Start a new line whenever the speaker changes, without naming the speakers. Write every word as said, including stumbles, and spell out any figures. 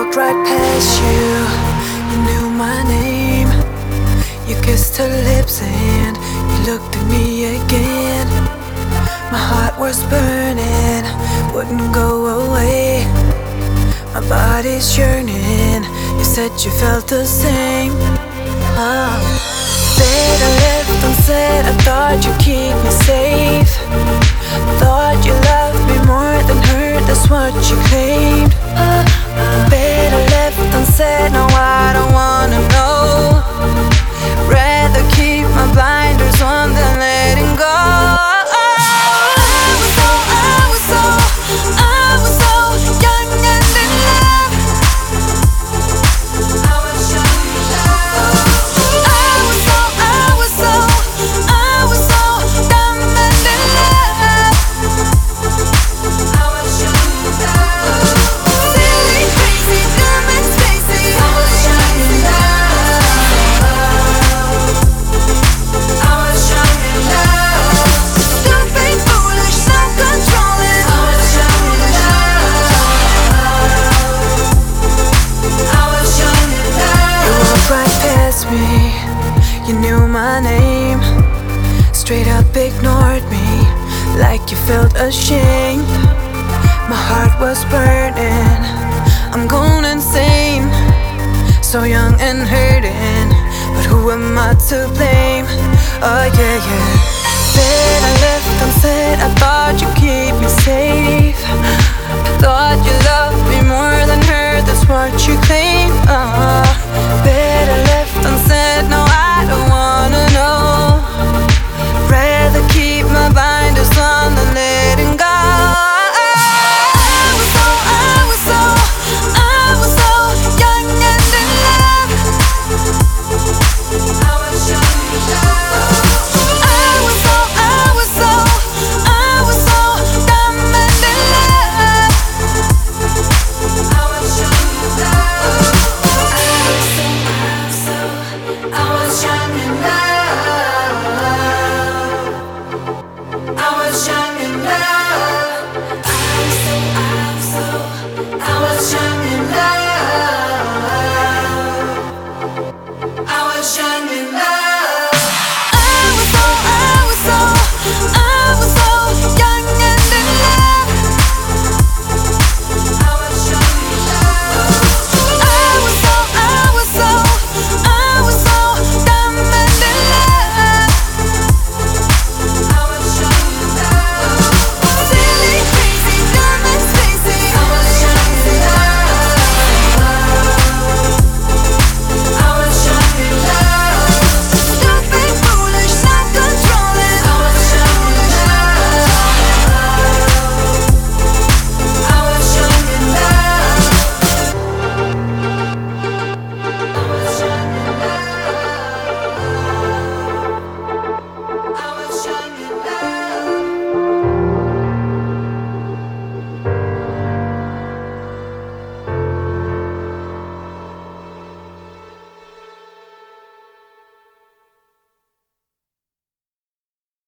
walked right past you. You knew my name. You kissed her lips and you looked at me again. My heart was burning, wouldn't go away. My body's yearning. You said you felt the same. Oh. Better left unsaid. I thought you'd keep me safe. Thought you loved me more than her, that's what you claimed. uh, uh, Better left unsaid. Now I don't wanna know. Rather keep my blinders on than letting go. I was so, I was so, I was so young and in love. I was young in love. I was so, I was so, I was so dumb and in love. I was young in love. Silly, crazy, dumb and spacey. I was young in love. I was young in love. Stupid, foolish, not controlling. I was young in love. I was young in love. You walked right past me. You knew my name. Straight up ignored me like you felt ashamed. My heart was burning. I'm going insane. So young and hurting, but who am I to blame?